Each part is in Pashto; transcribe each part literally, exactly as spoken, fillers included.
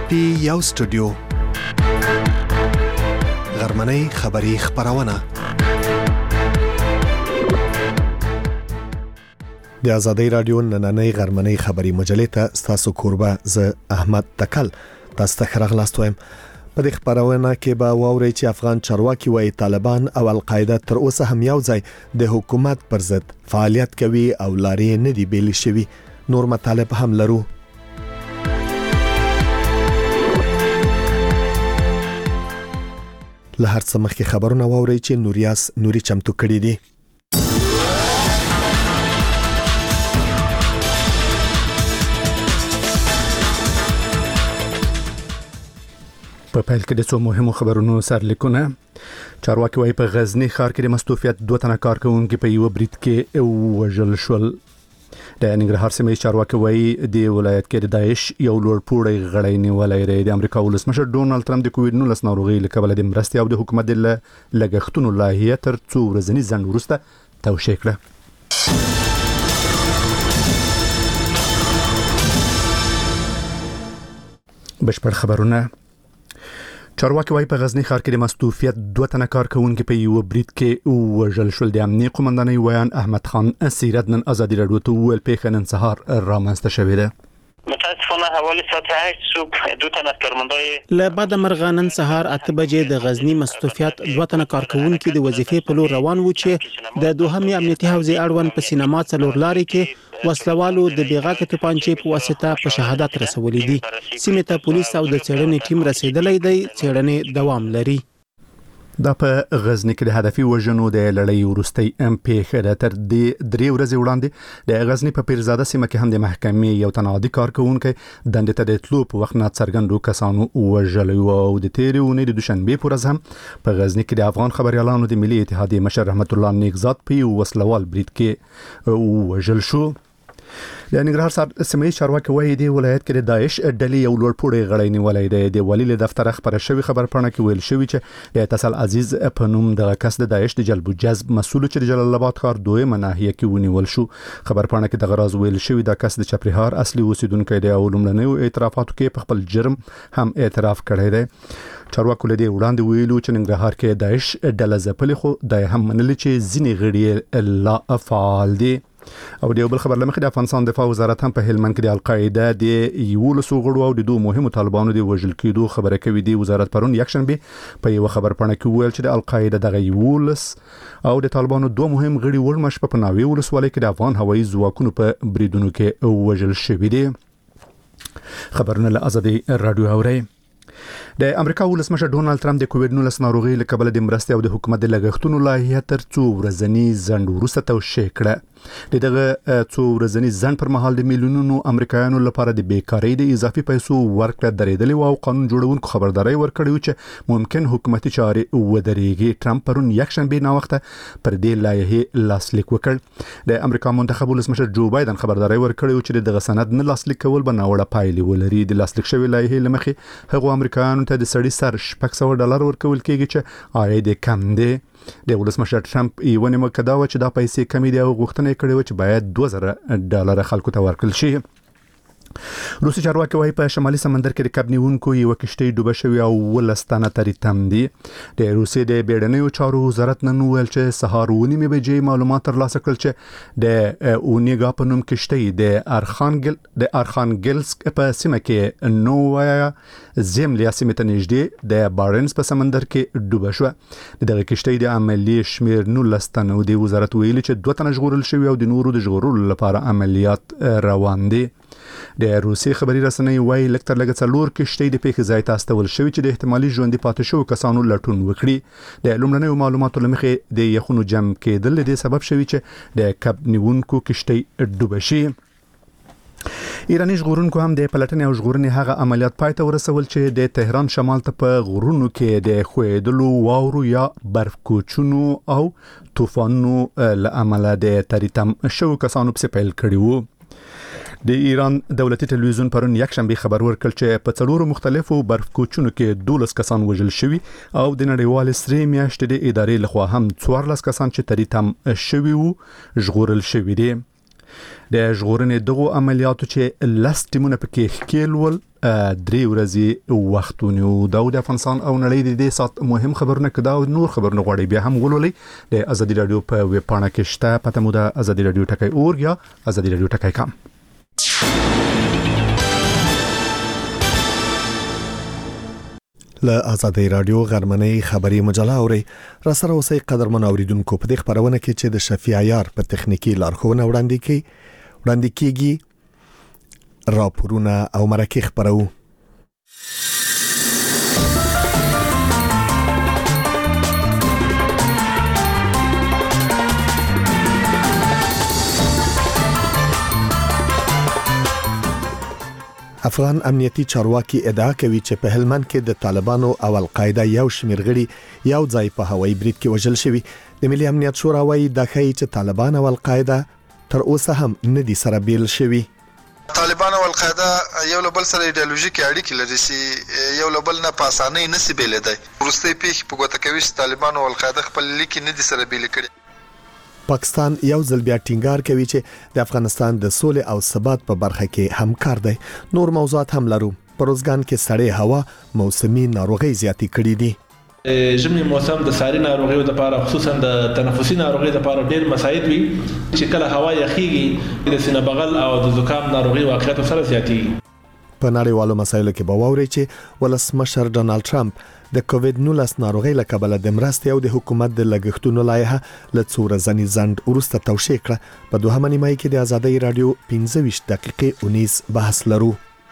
پی یو سټوډیو غرمنۍ خبری خبرونه د آزادۍ رادیو نننۍ غرمنۍ خبری مجلې ته تاسو کوربه ز احمد تکل تاسو ته خراغلاست وایم. په دې خبرونه کې به واوري چې افغان چارواکي وايي طالبان او القاعده تر اوسه هم یو ځای د حکومت پر ضد فعالیت کوي او لارې نه دی بیل شوی. نور مطالب هم لرو. له هر څه مخکې خبرونه واوري چې نوریاس نوري چمتو کړی دي. په پیل کې د څو مهمو خبرونو سرلیکونه. چارواکي وايي په غزنی ښار کې د مستوفیت دوه تنه کارکونکو په یو برید کې وژل شول. د ننګرهار سیمې چارواکي وايي د ولایت کې د داعش یو لوړ پوړی غړی نیولای دی. د امریکا ولسمشر ډونالد ټرمپ د کووډ نولس ناروغي له کبله د مرستې او د حکومت د لګښتونو لایحه تر څو ورځنی ځنډ وروسته توشیح کړه. بشپړ خبرونه. چارواکي وايي په غزنی ښار کې د مستوفیت دوه تنه کارکونکو په یو برید کې وژل شول. د امنیت قومندانۍ ویان احمد خان سیرت نن ازادي رادیو ته ویل پیښه نن سهار رامنځته شوې ده. متاسفانه حوالی ساعت هشت صبح دو تن از کارمندای له بعد مرغانن سهار اته بجې د غزنی مستوفیت دوه تنه کارکونکو د وظیفې په لور روان و چې د دوهمې امنیتي حوزې اړوند په سینما څلور لارې کې وسلوالو د بیغاکه توپانچې په واسطه په شهادت رسولې دي. سیمه ته پولیس او د څېړنې ټیم رسیدلی دی. څېړنې دوام لري. دا په غزنی کې د هدفي وژنو د لړۍ وروستۍ ام پیښه ده. تر دې درې ورځې وړاندې د غزنی په پیرزاده سیمه کې هم د محکمې یو تنعادي کارکونکو دندې ته د تلو په وخت نه څرګندو کسانو وژل او د تیرې اونۍ د دوشنبه په ورځ هم په غزنی کې د افغان خبريالانو د ملي اتحادیې مشر رحمت الله نیکزاد په وسلوال برید کې وژل شو. د ننګرهار سیمې چارواکي وايي د ولایت کې د داعش ډلې یو لوړ پوړی غړی نیولای دی. د ولی له دفتر خبره شوی خبر پړنه کې ویل شوی چې د اتصال عزیز په نوم د کس د داعش د جلب و جذب مسؤل چې د جلال آباد ښار دویمه ناحیه کې ونیول شو. خبر پړنه کې د غراز ویل شوی د کس د چپریهار اصلي اوسیدونکو دی او لومړنیو اعترافاتو کې په خپل جرم هم اعتراف کړی دی. چارواکو له دې وړاندې ویلو چې ننګرهار کې داعش ډله ځپلې خو د هم منل چې ځینې غړي لا فعال دي. او د یو بل خبر لمخې د افغانستان دفاع وزارت هم په هلمند کې د القاعده د یو لسو غړو او د دوه مهمو طالبانو د وژل کېدو خبره کوي. د وزارت پرون یکشنبه په یو خبر پړنه کې ویل چې د القاعده دغه یو لس او د طالبانو دوه مهم غړي ولمش په پناوي ولسوالۍ کې د افغان هوایي ځواکونو په بریدونو کې وژل شوي دي. خبرونه له آزادۍ رادیو اوري. د امریکا ولسمشر ډونالد ټرمپ د کووډ نولس ناروغي له کبله د مرستې او د حکومت د لګښتونو لایحه تر څو ورځنی ځنډ وروسته توشیح کړه. دغه څو ورځنی ځنډ پر مهال د میلیونونو امریکایانو لپاره د بیکاری د اضافي پیسو ورکړه درېدلې او قانون جوړونکو خبرداري ورکړې چې ممکن حکومتي چارې ودرېږي. ټرمپ پرون یکشنبه نا وخت پر دې لایحه لاسلیک وکړ. د امریکا منتخب ولسمشر جو بایدن خبرداري ورکړې چې دغه سند نه لاسلیک کول به ناوړه پایلې ولري. د لاسلیک شوی لایحه لمخې هغه امریکایانو ته د سړي سر شپږ سوه ډالر ورکول کېږي چې عاید کم دی. د ولسمشر ټرمپ یو نیمه کدا و چې دا پیسې کمی دي او غوښتنه کړې و چې باید دوه زره ډالر خلکو ته ورکړل شي. روسي چارواکي وايي په شمالي سمندر کې د کب نیونکو یو کشتۍ ډوبه شوې او ولستانه ترې تم دي. د روسي د بیړنیو چارو وزارت نن ویل چې سهار ونیمه بجې معلومات ترلاسه کړل چې د اونیګا په نوم کشتۍ د ارخانګل د ارخانګلسک په سیمه کې نووایا زملیا سیمه ته نږدې د بارنس په سمندر کې ډوبه شو. دغه کشتۍ د عملیې شمیر نولستانه د وزارت ویلي چې دوه تنه ژغورل شوی او د نورو د ژغورلو لپاره عملیات روان دي. د روسي خبري رسنۍ وايي لکتر لګ څلور کشتۍ د پیښې ځای ته استول شوی چې د احتمالي ژوندۍ پاتې شو کسانو لټون وکړي. د لومړنیو معلوماتو لمخې د یخونو جمع کېدل د سبب شوی چې د کب نیونکو کشتۍ ډوبه شي. ایرانی ژغورونکو هم د پلټنې او ژغورنې هغه عملیات پای ته ورسول چې د تهران شمال ته په غرونو کې د خویدلو واورو یا برف کوچونو او طوفانونو لامل د تریتم شو کسانو په پیل کړي وو. د ایران دولتي ټلویزیون پرون یکشنبه خبر ورکړ چې په څلورو مختلفو برف کوچونو کې دولس کسان وژل شوي او د نړیوال سری میاشتې د ادارې لخوا هم څوارلس کسان چې تریتم شوي وو ژغورل شوي دي. د ژغورنې دغه عملیاتو چې لاس ټیمونه پکې ښکیل ول درې ورځې وخت ونیو. دا د افغانستان او نړۍ د دې سات مهم خبرونه کدا او نور خبرونه غواړي بیا هم ولولې د ازادي رادیو په ویب پاڼه کې شته. پته مو د ازادي رادیو ټکی اورګ یا ازادي رادیو ټکی کام. له ازادي رادیو غرمنۍ خبري مجله اوري را سره اوسې قدرمن اوریدونکو په دې خبرونه کې چې د شفیع عیار په تخنیکی لارښوونه وړاندې کی وړاندې کیږي راپورونه او مرکه خبرو. افغان امنیتي چارواکي ادعا کوي چې په هلمند کې د طالبانو او القاعده یو شمېر غړي یو ځای په هوایي برید کې وژل شوي. د ملي امنیت شورا وايي د ښایي چې طالبان او القاعده تر اوسه هم نه دي سره بیل شوي. طالبان او القاعده یو له بل سره ایدئولوژیکي اړیکې لري چې یو له بل نه په اسانۍ نسی بیلېدای. وروستي پیښې په ګوته کوي چې طالبان او القاعده خپل لیکي نه دي سره بیل کړي. پاکستان یو ځل بیا ټینګار کوي چې د افغانستان د سولې او ثبات په برخه کې همکار دی. نور موضوعات هم لرو. پروزګان کې سړې هوا موسمي ناروغي زیاتې کړې دي. ژمي موسم د ساري ناروغیو لپاره خصوصا د تنفسي ناروغیو لپاره ډېر مساعد وي چې کله هوا یخيږي د سینه بغل او د زکام ناروغي واقعیت سره زیاتېږي. په نړیوالو مسایلو کې به واوري چې ولسمشر ډونالد ټرمپ د کووډ نولس ناروغي له کبله د مرستې او د حکومت د لګښتونو لایحه له څو ورځې ځنډ وروسته توشیح کړه. په دوهمه نیمایي کې د ازادي رادیو پنځه ویشت دقیقې اونیز بحث لرو.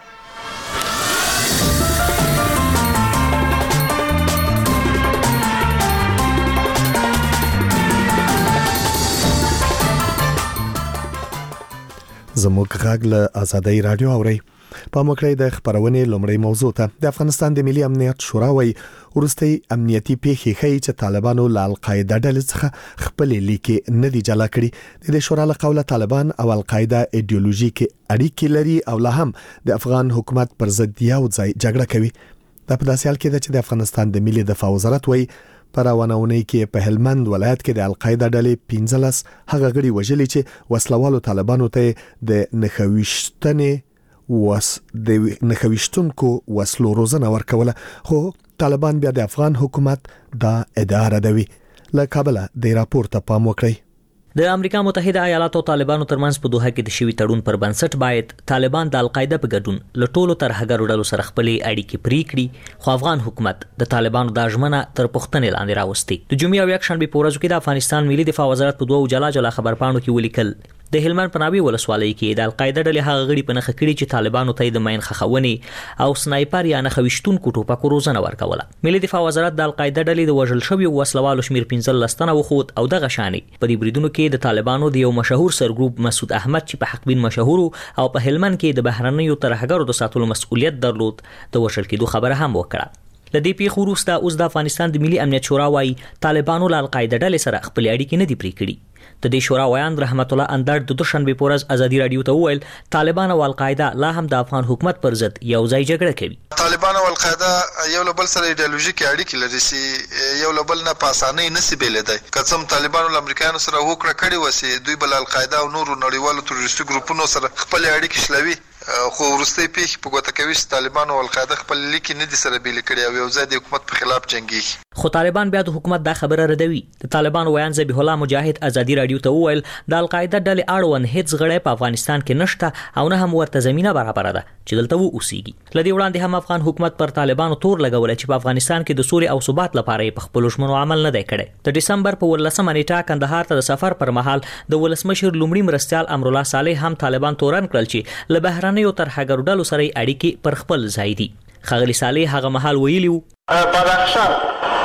زموږ غږ له ازادي رادیو اوري. په مکرې د خبرونې لومړی موضوع ته د افغانستان د ملي امنیت شورا وايي ورستي امنیتي پیښې ښیي چې طالبانو له القاعده ډلې څخه خپل لیکي نه دي جلا کړي. د شورا له قوله طالبان او القاعده ایدئولوژیکي اړیکې لري او لا هم د افغان حکومت پر ضد یو ځای جګړه کوي. دا په داسې حال کې ده چې د افغانستان د ملي دفاع وزارت وايي پر روانونی کې په هلمند ولایت کې د القاعده ډلې پنځلس هغه غړي وژلي چې وسلوالو طالبانو ته د نخويشتنې وس د نخويشتونکو وسلو روزنه ورکوله. خو طالبان بیا د افغان حکومت دا ادعا ردوي. له کابل د راپور ته پام وکړئ. د امریکا متحده ایالاتو طالبانو ترمنځ په دوحه کې د شوی تړون پر بنسټ باید طالبان د القاعده په ګډون له ټولو ترهګرو ډلو سره خپلې اړیکې پرې کړي. خو افغان حکومت د طالبانو د ژمنه تر پوښتنې لاندې راوستي. د جمعې او یکشنبه په ورځو کې د افغانستان ملي دفاع وزارت په دوه جلا جلا خبرپاڼو کې ولیکل د هلمند پناوي ولسوالۍ کې د القاعده ډلې هغه غړي په نخښه کړي چې طالبانو ته د ماین خخونې او سنایپر یا نخويشتونکو ټوپکو روزنه ورکوله. ملي دفاع وزارت د القاعده ډلې د وژل شویو وسلوالو شمیر پنځلس تنه وخود او دغه شانې په دې بریدونو کې د طالبانو د یو مشهور سرګروپ مسعود احمد چې په حقبین مشهور او په هلمند کې د بهرنیو ترهګرو د ساتلو مسؤلیت درلود د وژل کېدو خبره هم وکړه. لدې پیښو وروسته اوس د افغانستان د ملي امنیت شورا وايي طالبانو له القاعده ډلې سره خپل اړیکې نه دي پرې کړي. د دې شورا ویان رحمت الله اندر د دوشنبه په ورځ ازادي رادیو ته وویل طالبان او القاعده لا هم د افغان حکومت پر ضد یو ځای جګړه کوي. طالبان او القاعده یو له بل سره ایدئولوژیکي اړیکې لري چې یو له بل نه په اسانۍ نسی بیلېدای. کڅم طالبان او امریکایانو سره وکړه کړي وسی دوی بل القاعده او نورو نړیوالو تروریستي ګروپونو سره خپل اړیکې شلوي. خو ورستي پیښ په ګوته کوي چې طالبان او القاعده خپل لیکي نه دي سره بیل کړي او یو ځای د حکومت په خلاف جنگي. خو طالبان بیا د حکومت دا خبره ردوي. د طالبان ویان ذبیح الله مجاهد ازادي رادیو ته وویل د القاعده ډلې اړوند هیڅ غړی په افغانستان کې نشته او نه هم ورته زمينه برابر ده چې دلته و اوسېږي. لدې وړاندې هم افغان حکومت پر طالبانو تور لګول چې په افغانستان کې د سولې او ثبات لپاره په خپل ژمنو عمل نه دی کړی. د دسمبر په ولسمه نیټه کندهار ته د سفر پر مهال د ولسمشر لومړي مرستيال امرالله صالح هم طالبان تورن کړل چې له بهرنیو ترهګرو ډلو سره اړیکې پر خپل ځای دي. خغلی صالح هغه مهال ویلیو بدخشان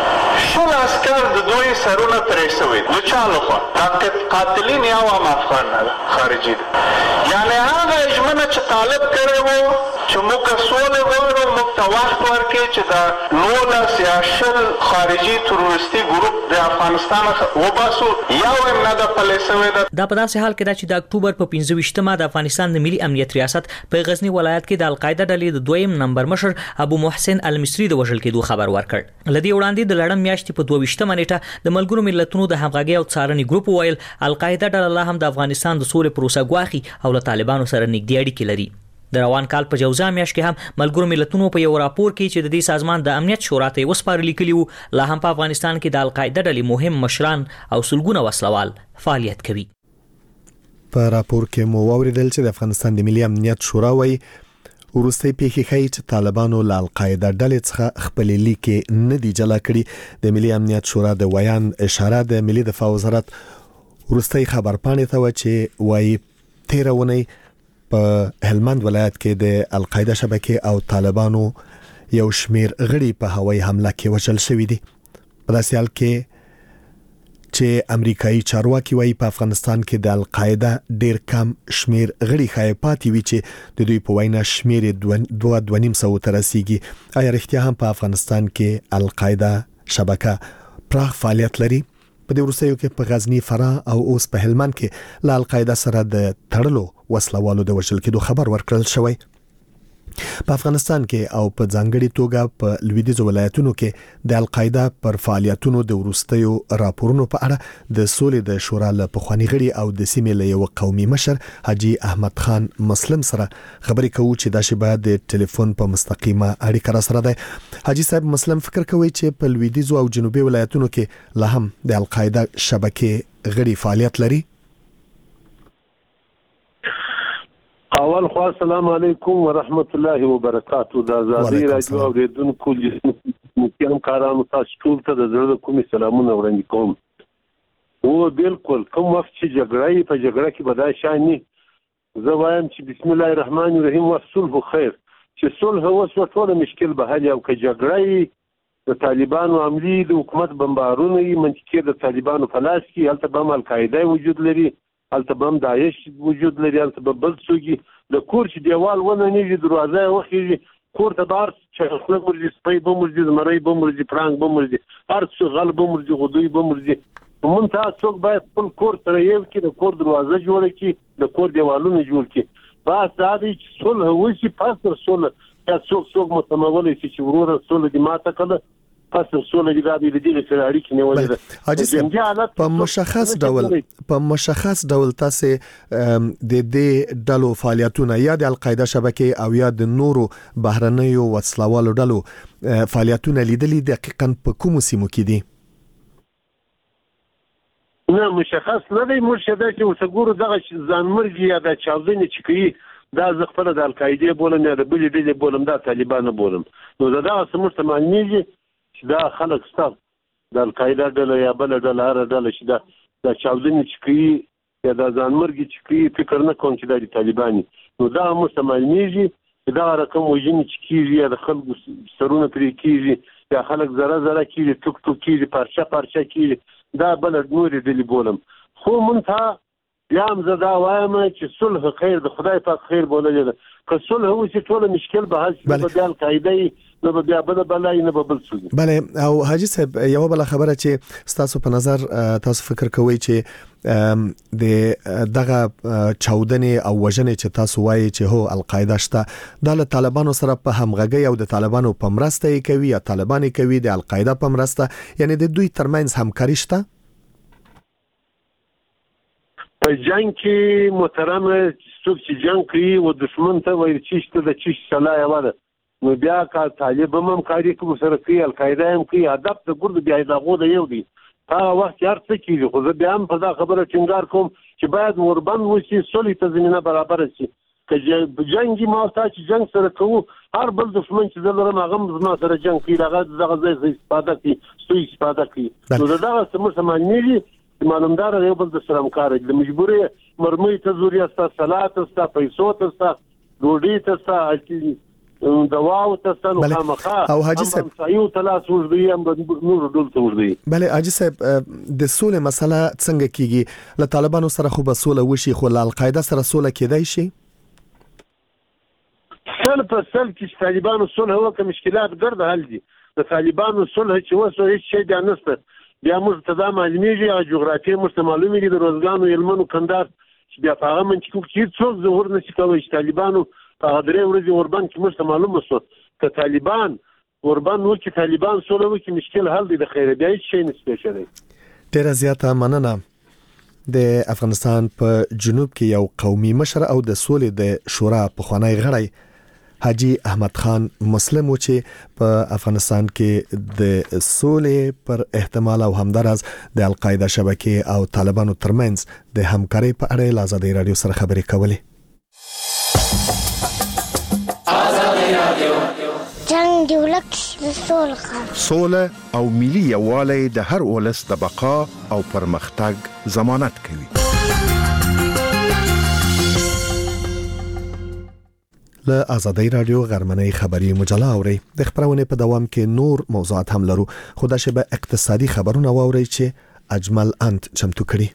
شل اسکر د دوی سرونه پرې شوي د چا لخوا قاتلین یا عوام افغان نه خارجي دي. یعنی هغه ژمنه چې طالب کړی و چې موږ سولې غواړو موږ ته وخت ورکړي چې د نولس یا شل خارجي تروریستي ګروپ د افغانستان وباسو یو هم نه د پالیسوي ده. دا په داسې حال کې ده چې د اکتوبر په پنځه ویشتمه د افغانستان د ملي امنیت ریاست په غزنی ولایت کې د القاعده ډلې د دویم نمبر مشر ابو محسن المصری د وژل کېدو خبر ورکړ. لدې وړاندې د لړم میاشتې په دوه ویشتمه نیټه د ملګرو ملتونو د همغږي او څارنې ګروپ ویل القاعده ډله هم د افغانستان د سولې پروسه غواخي او له طالبانو سره نږدې اړیکې لري. د روان کال په جوزا میاشت کې هم ملګرو ملتونو په یو راپور کې چې د دې سازمان د امنیت شورا ته وسپارل کړي وو لا هم په افغانستان کې د القاعده ډلې مهم مشران او سلګونه وسلوال فعالیت کوي. په راپور کې مو واوریدل چې د افغانستان د ملي امنیت شورا وايي ورستي پیښې ښیي چې طالبانو له القاعده ډلې څخه خپلې لیکې نه دي جلا کړي. د ملي امنیت شورا د ویان اشاره د ملي دفاع وزارت ورستي خبرپاڼې ته و چې وايي تیرونی په هلمند ولایت کې د القاعده شبکې او طالبانو یو شمیر غړي په هوایي حمله کې وژل شوي دي. په داسې حال کې چې امریکایي چارواکي وايي په افغانستان کې د القاعده ډیر کم شمیر غړي ښایي پاتې وي چې د دوی په وینا شمیر دوه دوه نیم سوه ته رسیږي. آیا رښتیا هم په افغانستان کې القاعده شبکه پراخ فعالیت لري؟ په دې وروستیو کې په غزنی، فراه او اوس په هلمند کې له القاعده سره د تړلو وسلوالو د وژل کېدو خبر ورکړل شوی. په افغانستان کې او په ځانګړي توګه په لویدیځ ولایتونو کې د القاعده پر فعالیتونو د وروستیو راپورونو په اړه د سولې د شورا له پخواني غړي او د سیمې له یو قومي مشر حاجی احمد خان مسلم سره خبرې کوو چې دا شی بعد د ټلیفون په مستقیمه اړیکه را سره ده. حاجی صاحب مسلم فکر کوي چې په لویدیځ او جنوبي ولایتونو کې لا هم د القاعده شبکې غړي فعالیت لري. اول خو السلام علیکم ورحمت الله وبرکاتہ. د آزادی رادیو اوریدونکو مکیان کارانو تاسو ټول ته د زړه کومي سلامونه وړاندې کوم. او بالکل کوم وخت چې جګړه په جګړه کې بدای شاني زه وایم چې بسم الله الرحمن الرحیم وصلح خیر چې صلح وسو ټول مشکل به حل او که جګړه د طالبانو عملی د حکومت بمبارونه منطقي د طالبانو فلاس کې هلته به القاعده وجود لري، هلته به داعش وجود لري، هلته به بل څوک د کور چې دیوال ونه نیږي دروازه وخیږي کور ته بار چې خپل مرزي سپي به مرزي زمري به مرزي پرانګ به مرزي هر څه غل به مرزي غدوی به مرزي. مونږ ته څوک باید خپل کور سره یو کې د کور دروازه جوړ کړي، د کور دیوالونه جوړ کړي. بس دا دی چې صلح وشي. پس تر صلح یا څوک څوک متمولي چې وروره صلح دې ماته کړه پس صلح دې راځي د دې سره اړیکې نیولې ده. حاجی په مشخص ډول په مشخص ډول تاسو د دې ډلو فعالیتونه یا د القاعده شبکې او یا د نورو بهرنیو وسلوالو ډلو فعالیتونه لیدلې دقیقاً په کومو سیمو کې دي؟ نه مشخص نه دی. مرشده چې وسګورو دغه ځانمرګي یا د چاودنې چې کوي دا زه خپله د القاعدې بولم یا د بلې ډلې بولم، دا طالبان بولم. نو د دغه څه موږ ته معلومیږي چې دا خلک ستا د القاعده ډله یا بله ډله هره ډله چې دا د چاودنې چې کوي یا د ځانمرګي چې کوي فکر نه کوم چې دا د طالبان. نو دا موږ ته معلومیږي چې دا رقم وژنې چې کېږي یا د خلکو سرونه پرې کېږي یا خلک ذره ذره کېږي، ټوک ټوک کېږي، پارچه پارچه کېږي، دا بله نورې ډلې بولم. خو مونږ ته بیا هم زه دا وایم چې صلح خیر د خدای پاک خیر بوللی ده. که صلح وشي ټوله مشکل به حل شي، نه به بیا القاعده وي، نه به بیا بله بلای، نه به بل څه. بله. او حاجي صاحب یوه بله خبره چې ستاسو په نظر تاسو فکر کوئ چې د دغه چاودنې او وژنې چې تاسو وایي چې هو القاعده شته دا له طالبانو سره په همغږۍ او د طالبانو په مرسته یې کوي یا طالبان یې کوي د القاعده په مرسته، یعنی د دوی ترمنځ همکاري شته؟ په جنگ کې محترمه څوک چې جنگ کوي و دشمن ته وایي چې شته د چیش سلا یوه ده، نو بیا که طالب هم همکاري کوي سره کوي، القاعده هم کوي، هدف د ګرد بیا د هغو د یو دی. په هغه وخت کې هر څه کېږي. خو زه بیا هم په دا خبره ټینګار کوم چې باید وربند وشي، صلحې ته زمینه برابره شي. که جنګي ما تا چې جنګ سره کوو، هر بل دښمن چې زه لرم هغه هم زما سره جنګ کوي، هغه دغه ځای استفاده کوي، سوء استفاده کوي. نو د دغه څه موږ ته معلومېږي معلومدار یو بل د سره همکاره د مجبورې مرمۍ ته ضروري ستا، سلا ته ستا، پیسو ته ستا، ډوډۍ ته ستا، دواو ته ستا، نو خامخا او حاجي صاحب همسایو ته لاس اوږدوي، هم نورو ډلو ته اوږدوي. بله حاجي صاحب د سولې مسله څنګه کېږي؟ له طالبانو سره خو به سوله وشي، خو له القاعده سره سوله کېدای شي؟ سل په سل کې چې طالبانو صلح وکړه مشکلات ګرده حل دي. د طالبانو صلح چې وسو هیڅ شی بیا نشته. بیا موږ ته دا معلومیږي او جغرافیه موږ ته معلومیږي د روزګانو هلمند کندهار چې بیا په هغه منطقو کې هېڅوک ظهور نشي کولی چې طالبانو په هغه درې ورځې اوربند کې موږ ته معلومه شوه که طالبان اوربند وکړي، طالبان سوله وکړي، مشکل حل دی د خیره، بیا هېڅ شی نشي پېښېدی. ډېره زیاته مننه د افغانستان په جنوب کې یو قومي مشر او د سولې د شورا پخوانی غړی حاجی احمد خان مسلم و چې په افغانستان کې د سولې پر احتمال او همدارز د القاعده شبکې او طالبانو ترمنځ د همکارۍ په اړه له آزادۍ رادیو سره خبرې کولې. جنگ دی ولک د سولې سوله او ملي یووالی د هر ولس د بقا او پرمختګ ضمانت کوي. له آزادۍ رادیو غرمنۍ خبري مجله اوري د خبرونه په دوام کې نور موضوعات هم لرو، خو د شبه اقتصادي خبرونه واوري چې اجمل انت چمتو کړي.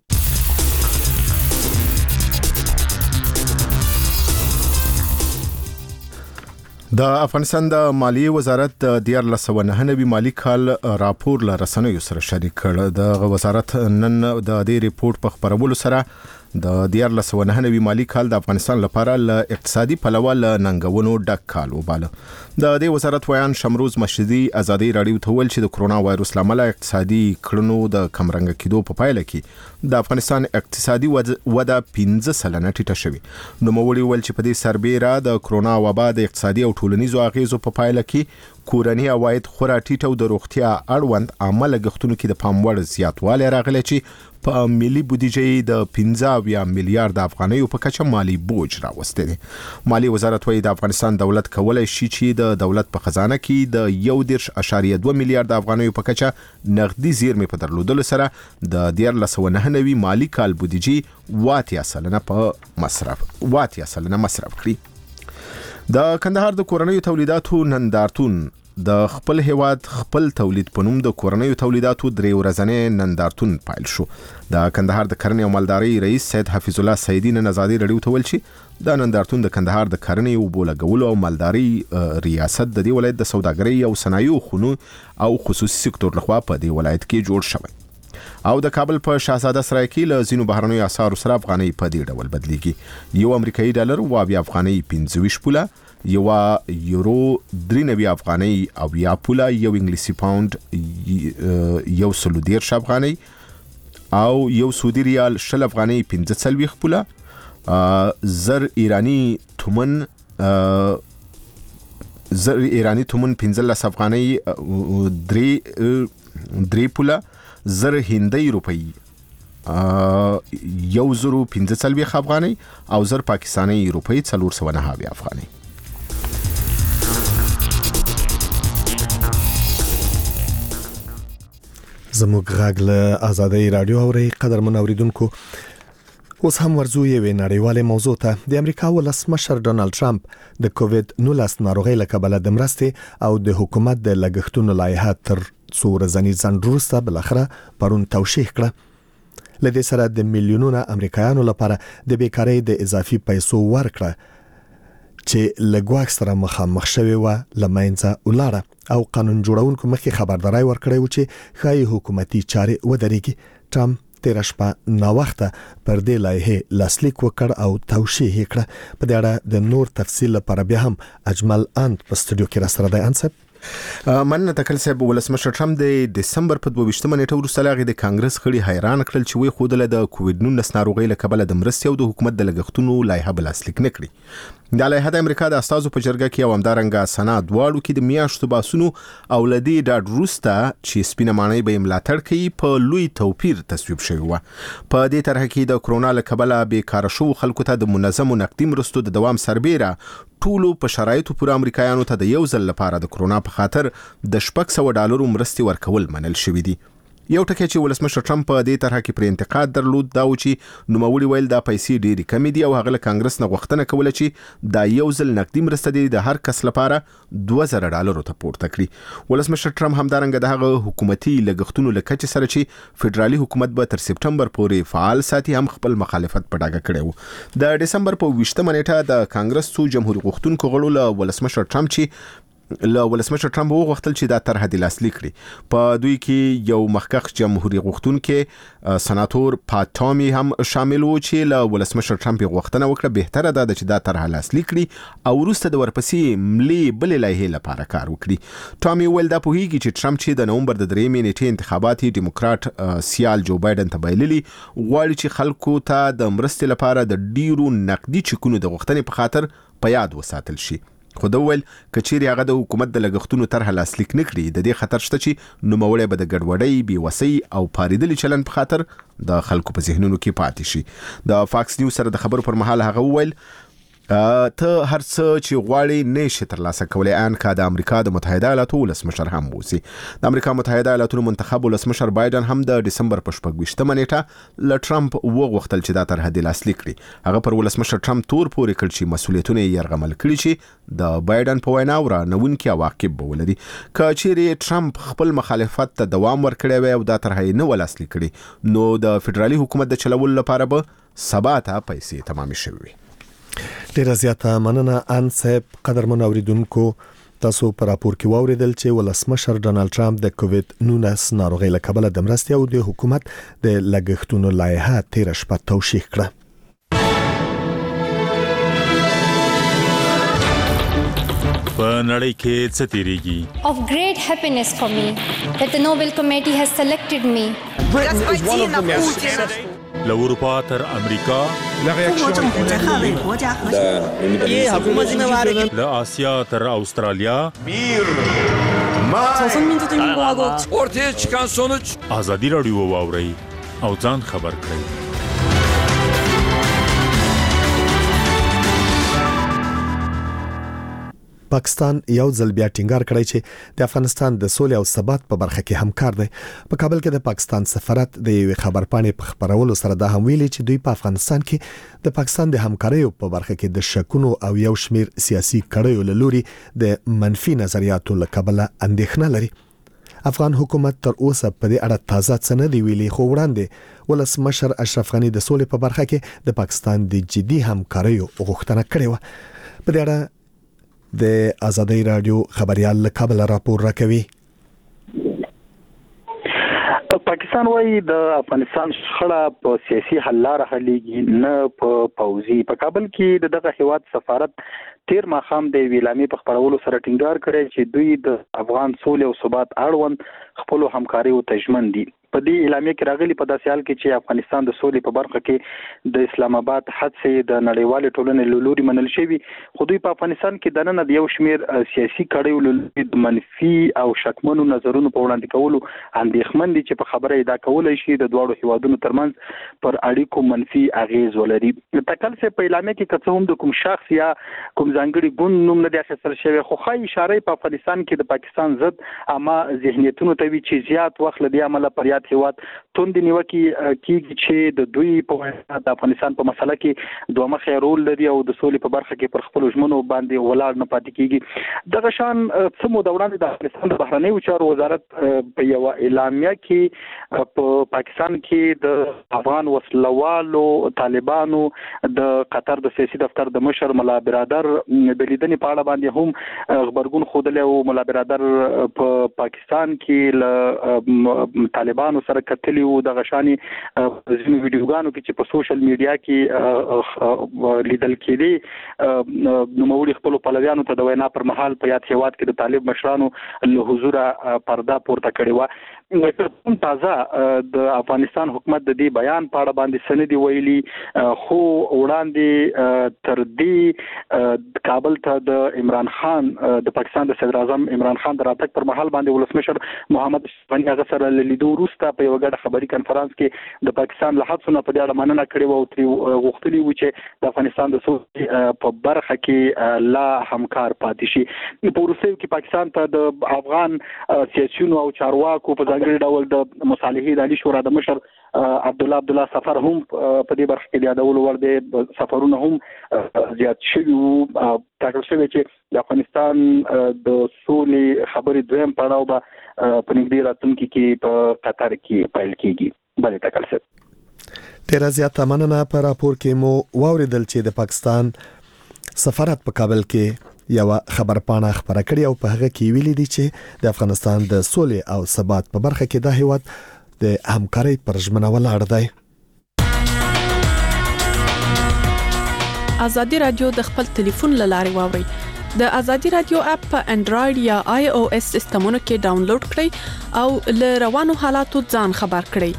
د افغانستان د مالیې وزارت د دیار لسو نه نوي مالی کال راپور ل رسنیو سره شریک کړ. د وزارت نن د دې ریپورت په خبرولو سره د دیار لسو نه نوي مالی کال د افغانستان لپاره ل اقتصادي پلوه ل ننګونو ډک کال وباله. د دې وزارت ویان شمروز مشدي آزادۍ رادیو ته ویل چې د کرونا وایروس لامل اقتصادي کړنو د کمرنګ کېدو په پایله کې د افغانستان اقتصادي وده پنځه سلنه ټیټه شوې. نو موړي ول چې په دې سربېره د کرونا وبا د اقتصادي او ټولنیزو اغیزو په پایله کې کورنی عواید خورا ټیټ او د روغتیا اړوند عامه لګښتونو کې د پام وړ زیاتوالی راغلی چې په ملي بودیجې د پنځه میلیارډ افغانیو په کچه مالی بوج راوستی دی. مالی وزارت وايي د افغانستان دولت کولای شي چې د دولت په خزانه کې د یو دېرش اشاریه دوه میلیارډ افغانیو په کچه نقدي زیرمې په درلودلو سره د دیار لسو نه نوي مالی کال بودیجې واتیا سلنه په مصرف واتیا سلنه مصرف کړي. د کندهار د کورنیو تولیداتو نندارتون د خپل هیواد خپل تولید په نوم د کورنیو تولیداتو درې ورځنی نندارتون پایل شو. د کندهار د کرنې او مالدارۍ رئیس سید حفیظ الله سیدی نن آزادۍ رادیو ته ویل چې د نندارتون د کندهار د کرنې او بولګولو او مالدارۍ ریاست د دې ولایت د سوداګرۍ او صنایعو خونو او خصوصي سکتور لخوا په دې ولایت کې جوړ شوی او د کابل په شاهزاده سرای کې له ځینو بهرنیو اسعارو سره افغانۍ په دې ډول بدلیږي. یو امریکایي ډالر واویا افغانۍ پنځه ویشت پوله، یو یورو درې نوي افغانۍ او یا پوله، یو انګلیسي پاوند یو سلو دیرش افغانۍ او یو سعودي ریال شل افغانۍ پنځه څلوېښت پوله، زر ایرانی تومن زر ایرانی تومن پنځلس افغانۍ درې درې پوله، زر هندۍ روپۍ یو زرو پنځه څلوېښت افغانۍ او زر پاکستاني روپۍ څلور سوه نهه افغانۍ. زموږ غږ له آزادۍ رادیو اوري. قدرمن اوریدونکو، اوس هم ورزو یوې نړیوالې موضوع ته. د امریکا ولسمشر ډونالد ټرمپ د کووید نولس ناروغۍ له کبله د مرستې او د حکومت د لګښتونو لایحه تر څو ورځني ځنډ وروسته بالاخره پرون توشیح کړه. له دې سره د میلیونونو امریکایانو لپاره د بیکارۍ د اضافي پیسو ورکړه چې لګواک سره مخامخ شوی و لمنځه ولاړه او قانون جوړونکو مخکې خبرداري ورکړی و چې خای حکومتي چارې ودرېږي. ټرمپ تیر شپه نا وخته پر دې لایحه لاسلیک وکړ او توشیح یې کړه. په دې اړه د نور تفصیل لپاره بیا هم اجمل انت په استودیو کې را سره دی. انصب مننه تکل صاحب. ولسمشر ټرمپ د دسمبر په دوه ویشتمه نیټه وروسته لاغې د کانګرس خړي حیران کړل چې وی خودله د کووید نولس ناروغۍ له کبله د مرستې او د حکومت د لګښتونو لایحه بلاسلیک نه کړي. د لایحه د امریکا د استازو په جرګه کې او همدارنګه سنا دواړو کې د میاشتو باسونو او لدی ډاډ وروسته چې سپینه مانۍ به ملاتړ کوي په لوی توپیر تصویب شوی و. په دې طرح کې د کرونا له کبله بیکاره شو خلکو ته د منظم نقدي مرستو د دوام سربېره ټولو په شرایطو پورې امریکایانو ته د یو ځل لپاره د کرونا په خاطر د شپږ سوه ډالرو مرستې ورکول منل شوی دي. یو ټکی چې ولسمشر ټرمپ په دې طرح کې پر انتقاد درلود دا و چې نوموړي ویل دا پیسې ډېرې کمې دي او هغه له کانګرس نه غوښتنه کوله چې دا یو ځل نقدي مرسته دي د هر کس لپاره دوه زره ډالرو ته پورته کړي. ولسمشر ټرمپ همدارنګه د هغه حکومتي لګښتونو له کچې سره چې فدرالي حکومت به تر سپټمبر پورې فعال ساتي هم خپل مخالفت په ډاګه کړی و. د دسمبر په ویشتمه نیټه د کانګرس څو جمهوریت غوښتونکو غړو له ولسمشر ټرمپ چې له ولسمشر ټرمپ وغوښتل چې دا طرح د لاسلیک کړي. په دوی کې یو مخکښ جمهوریت غوښتونکي سناتور پات ټامي هم شامل و چې له ولسمشر ټرمپ غوښتنه وکړه بهتره ده چې دا طرح لاسلیک کړي او وروسته د ورپسې ملي بل لایحې لپاره کار وکړي. ټامي ویل دا پوهیږي چې ټرمپ چې د نومبر د درېمې نیټې انتخابات ډیموکرات سیال جو بایدن ته بایللي غواړي چې خلکو ته د مرستې لپاره د ډیرو نقدي چکونو د غوښتنې په خاطر په یاد وساتل شي. خو دا ویل کچېرې هغه د حکومت د لګښتونو طرح لاسلیک نه کړي د دې خطر شته چې نوموړی به د ګډوډۍ بېوسۍ او پاریدلي چلن په خاطر د خلکو په ذهنونو کې پاتې شي. د فاکس نیوز سره د خبرو پر مهال هغه وویل ته هر څه چې غواړي نشي ترلاسه کولای ان کا د امریکا د متحده ایالاتو ولسمشر هم وسی. د امریکا متحده ایالاتو منتخب ولسمشر بایدن هم د دسمبر په شپږویشتمه نیټه ل ټرمپ وغوښتل چې دا طرح د لاسلیک کړي. هغه پر ولسمشر ټرمپ تور پورې کړ چې مسؤلیتونه یې یرغمل کړي چې د بایدن په وینا ورانونکي عواقب به ولري. کچېرې ټرمپ خپل مخالفت ته دوام ورکړی وي او دا طرح یې نه ولاسلیک کړي نو د فدرالي حکومت د چلولو لپاره به سبا ته پیسې تمام شوي. ډیره زیاته مننه ان صاحب. قدرمن اوریدونکو تاسو پر راپور کې واوریدل چې ولسمشر ډونالد ټرمپ د کووید نولس ناروغي له کبله د مرستې او د حکومت د لګښتونو لایحه تیر شپه توشیح کړه. په نړۍ کې څه تیریږي؟ Of great happiness for me that the Nobel Committee has selected me. Britain is one of the most له اروپا تر امریکا له آسیا تر استرالیا ortaya çıkan sonuç آزادی رادیو واوري او ځان خبر کړئ. پاکستان یو ځل بیا ټینګار کړی چې د افغانستان د سولې او ثبات په برخه کې همکار دی. په کابل کې د پاکستان سفارت د یو خبرپاڼې په خبرولو سره دا هم ویلي چې دوی په افغانستان کې د پاکستان د همکاریو په برخه کې د شکونو او یو شمیر سیاسي کړیو له لوري د منفي نظریاتو له کبله اندېښنه لري. افغان حکومت تر اوسه په دې اړه تازه څه نه دی ویلي، خو وړاندې ولسمشر اشرف غني د سولې په برخه کې د پاکستان د جدي همکاریو غوښتنه کړې و. په دې اړه د آزادۍ رادیو خبريال له کابل راپور راکوي. پاکستان وايي د افغانستان شخړه په سیاسي حل لاره حلېږي نه په پوځي. په کابل کې د دغه هیواد سفارت تیر ماښام د ویلامي په خبرولو سره ټینګار کړی چې دوی د افغان سولې او ثبات اړوند خپل همکاري او تضمین دي. په دې اعلامیه کې راغلي په داسې حال کې چې افغانستان د سولې په برخه کې د اسلام آباد هڅې د نړیوال ټولنې له لوري منل شوی، خو دوی په افغانستان کې د نن د یو شمیر سیاسي کړیو له لوري د منفي او شکمنو نظرونو په وړاندې کولو اندېښمن دي چې په خبره ادا کولای شي د دواړو هیوادونو ترمنځ پر اړیکو منفي اغیز ولري. تکل څه په اعلامیه کې کڅ هم د کوم شخص یا کوم ځانګړي ګوند نوم نه دی اخیستل شوی، خو خای اشاره په افغانستان کې د پاکستان ضد اما ذهنیتونو ته وی چې زیات وخت لدی عمله پر یاد هیواد توند نیوکي کیږي چې د دوی په د افغانستان په مسله کې دوه مخې رول لري او د سولې په برخه کې پر خپل ژمنو باندې ولاړ نه پاتې کیږي. دغه شان څه مو د وړاندې د افغانستان د بهرنیو چارو وزارت په یو اعلامیه کې په پاکستان کې د افغان وسلوالو طالبانو د قطر د سیاسي دفتر د مشر ملا برادر د لیدنې په اړه باندې هم خبرګون خوده او ملا برادر په پاکستان کې ل طالبانو سره کتلی وو د غشاني ځینې ویډیوګانو کې چې په سوشل میډیا کې لیدل کېدي نو موري خپل پلویانو ته د وینا پر مهال په یاد هیواد کې د طالب مشرانو له حضور پرده پورته کړی و. کوم تازه د افغانستان حکومت د دې بیان په اړه باندې سندې ویلي، خو وړاندې تر دې کابل ته د عمران خان د پاکستان د صدر اعظم عمران خان د راتګ پر مهال باندې ولسمشر محمد اشرف غني سره لیدو وروسته په یو غټ خبري کانفرنس کې د پاکستان له حادثو په اړه مننه کړې و او تری غوښتلی و چې د افغانستان د سولې په برخه کې لا همکار پاتې شي. په روسیه کې پاکستان ته د افغان سیاسيونو او چارواکو په ځانګړي ډول د مصالحې د عالی شورا د مشر عبد الله عبد الله سفر هم په دې برخه کې یادول ور دي سفرونه هم زیات شوي او تاکل شوی چې د افغانستان د سولې خبرې دویم پړاو به په نږدې راتلونکي کې په قطر کې پیل کیږي. بل تاکل څه ډیر زیات مننه. په راپور کې مو واوریدل چې د پاکستان سفارت په کابل کې یو خبرپاڼه خبره کړې او په هغه کې ویلي دي چې د افغانستان د سولې او ثبات په برخه کې د هیواد د همکارۍ پر ژمنه ولاړ دی. ازادي رادیو د خپل ټلیفون لارې واوري. د ازادي رادیو اپ په انډراید یا آی او ایس سیستمونو کې ډاونلوډ کړئ او له روانو حالاتو ځان خبر کړئ.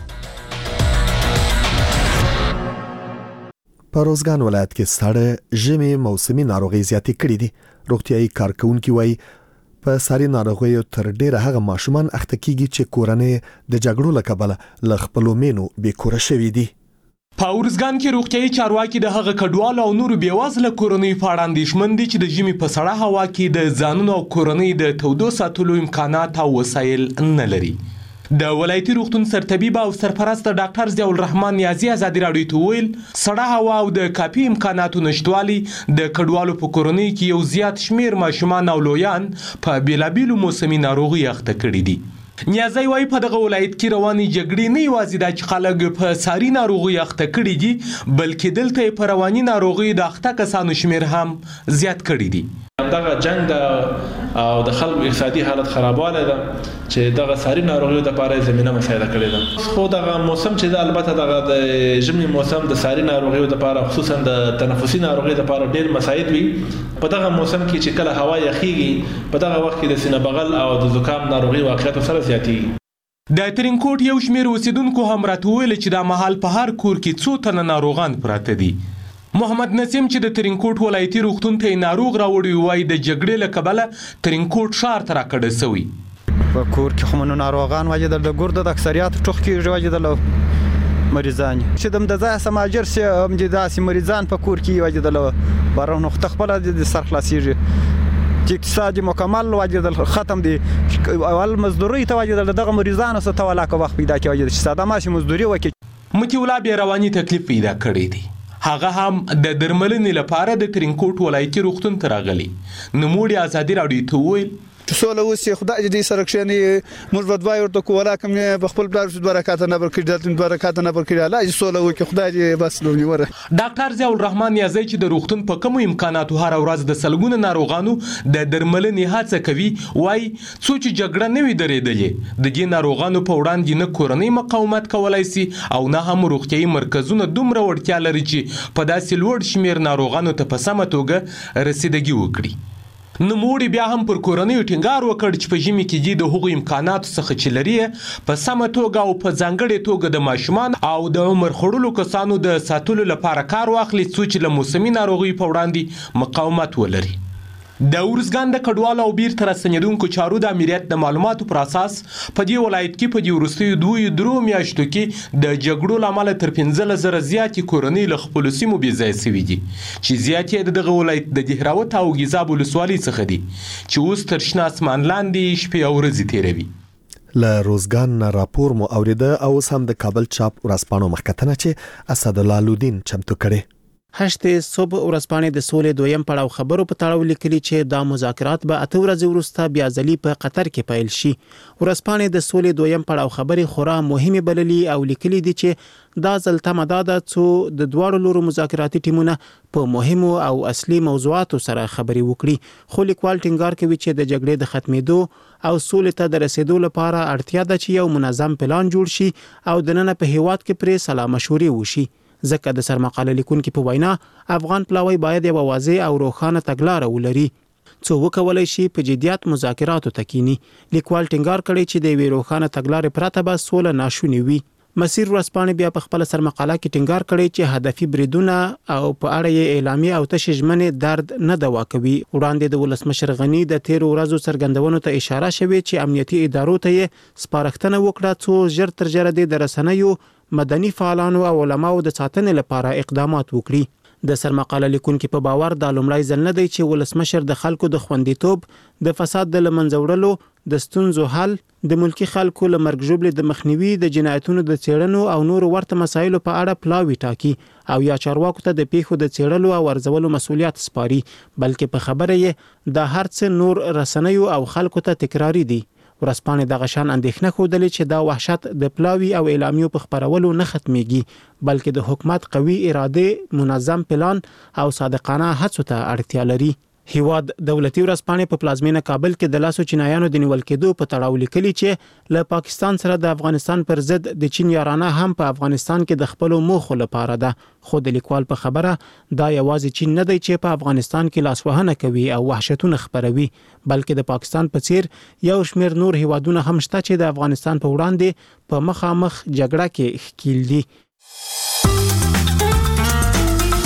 په روزګان ولایت کې سړه ژمي موسمي ناروغي زیاتې کړې دي. روغتيایي کارکونکي وایي په ساري ناروغیو تر ډیره هغه ماشومان اخته کیږي چې کورنۍ د جګړو له کبله ل خپل مینو به کور شوي دي. په ورزګان کې روغتيایي چارواکي د هغه کډوالو او نورو بیوازله کورنۍ په اړه اندېښمن دي چې د ژمي په سړه هوا کې د ځانونو او کورنۍ د تودو ساتلو امکانات او وسایل نه لري. د ولایتي روغتون سرطبیب او سرپرست ډاکټر ضیاء الرحمن نیازی ازادي راډیو ته ویل سړه هوا او د کافي امکاناتو نشټوالي د کډوالو په کورنۍ کې یو زیات شمیر ماشومان او لویان په بیلابیلو موسمي ناروغي اخته کړي دي. نیازی وايي په دغه ولایت کې رواني جګړې نه یوازې د خلک په ساري ناروغي اخته کړي دي بلکې دلته په رواني ناروغي د اخته کسانو شمیر هم زیات کړي دي. دغه جنگ د او د خلکو اقتصادي حالت خرابواله ده چې دغه ساري ناروغیو د لپاره زمينه مساعده کړې ده. خو دغه موسم چې د البته دغه د ژمي موسم د ساري ناروغیو د لپاره خصوصا د تنفسي ناروغیو د لپاره ډېر مساعد وي. په دغه موسم کې چې کله هوا یخیږي په دغه وخت کې د سینه بغل او د زکام ناروغي واقعیت سره زیاتېږي. د ترینکوټ یو شمیر اوسیدونکو هم راته ویل چې د مهال په هر کور کې څو تنه ناروغان پراته دي. محمد نسیم چې د ترینکوټ ولایتي روغتون ته ناروغ راوړی وای د جګړې له کبله ترینکوټ ښار ته راکړه سوی. په کور کې خو ناروغان واجد د ګرده د اکثریت ټوخ کې واجد له مریضان چې د مدځه سماجر سي هم د داسې مریضان په کور کې واجد له بارونو خپل د سر خلاصيږي چې اقتصادي مکمل واجد ختم دي اول مزدوري ته واجد دغه مریضانو څخه تولاکه وخت پیدا کوي چې ساده ماشي مزدوري وکړي. متي ولا به رواني تکلیف پیدا کړی دی. هغه هم د درملنې لپاره د ترینکوټ ولایتي روغتون ته راغلی. نوموړي ازادي راډیو ته وویل چې سوله وسی خدای دې سره کښینی موږ په دوه ورته کولا کوم په خپل بلار د برکات نه برکې د برکات نه برکې الله سوله وکي خدای دې بس لونی وره. ډاکټر ضیاء الرحمن نیازی چې د روغتون په کوم امکاناتو هر ورځ د سلګونو ناروغانو د درملنې هڅه کوي وای څو چې جګړه نه وي درېدلې د دې ناروغانو په وړاندې نه کورنۍ مقاومت کولای شي او نه هم روغتيایي مرکزونه دومره وړتیا لري چې په داسې لوړ شمیر ناروغانو ته په سمه توګه رسیدګي وکړي. نوموړي بیا هم پر کورنۍ ټینګار وکړ چې په ژمي کې د هغو امکاناتو څخه چې لري په سمه توګه او په ځانګړې توګه د ماشومان او د عمر خړولو کسانو د ساتلو لپاره کار واخلي چې له موسمي ناروغیو په وړاندې مقاومت ولري. د ورزګان د کډوالو او بیرته راستنېدونکو چارو د امنیت د معلوماتو پر اساس په دې ولایت کې په دې وروستیو دوی درو میاشتو کې د جګړو له امله تر پنځه زره زیاتې کورنۍ له خپلو سیمو بېځایه سوي دي چې زیات یې د دغه ولایت د دهراوت او ګیزاب ولسوالۍ څخه دي چې اوس تر شنه اسمان لاندې شپې او ورځې تېروي. له روزګان نه راپور مو اوریده او اوس هم د کابل چاپ ورځپاڼو مخکتنه چې اسدالله لودین چمتو کړي. هشت صبح ورځپاڼې د سولې دویم پړاو خبرو په تړاو لیکلي چې دا مذاکرات به اته ورځې وروسته بیا ځلې په قطر کې پیل شي. ورځپاڼې د سولې دویم پړاو خبرې خورا مهمه بللي او لیکلي دي چې دا ځل تمه ده چې د دواړو لورو مذاکراتي ټیمونه په مهمو او اصلي موضوعاتو سره خبرې وکړي. خو لیکوال ټینګار کوي چې د جګړې د ختمېدو او سولې ته د رسیدو لپاره اړتیا ده چې یو منظم پلان جوړ شي او د نن په هیواد کې پرې سلا مشورې وشي. ځکه د سرمقاله لیکونکو په وینا افغان پلاوی باید یو واضح او روښانه تګلاره ولري څو وکولای شي په جديات مذاکراتو تکینی. لیکوال ټینګار کړي چې د وی روښانه تګلارې پرته به سوله ناشونی وي. مسیر ورځپاڼې بیا په خپل سرمقاله کې ټینګار کړي چې هدفي بریدونه او په اړه یې اعلامیه او تش ژمنې درد نه دوا کوي. وړاندې د ولسمشر غنی د تیر ورځو څرګندونو ته اشاره شوې چې امنیتي ادارو ته یې سپارښتنه وکړه څو ژر تر ژره د رسنیو مدني فعالانو او علماو د ساتنې لپاره اقدامات وکړي. د سرمقاله لیکونکو په باور دا لومړی ځل نه دی چې ولسمشر د خلکو د خوندیتوب د فساد د لمنځه وړلو د ستونزو حل د ملکی خلکو له مرګ ژوبلې د مخنیوي د جنایتونو د څېړنو او نور ورته مسایلو په اړه پلاوی ټاکي او یا چارواکو ته د پیښو د څېړلو او ارزولو مسولیت سپاري بلکې په خبره یې د هر څه نور رسنیو او خلکو ته تکراری دي. ورځپاڼې د غشان اندېښنه خوده چې دا وحشت د پلاوی او اعلامیو په خبرولو نه ختميږي بلکې د حکومت قوي اراده منظم پلان او صادقانه هڅو ته اړتیا لري. هیواد دولتي ورځپاڼې په پلازمینه کابل کې د لاسو چینایانو د نیول کېدو په تړاو لیکلي چې له پاکستان سره د افغانستان پر ضد د چین یارانه هم په افغانستان کې د خپل موخو لپاره ده. خو د لیکوال په خبره دا یوازې چین نه دی چې په افغانستان کې لاسوهنه کوي او وحشتونه خپروي، بلکې د پاکستان په څیر یو شمېر نور هیوادونه هم شته چې د افغانستان په وړاندې په مخامخ جګړه کې ښکیل دي.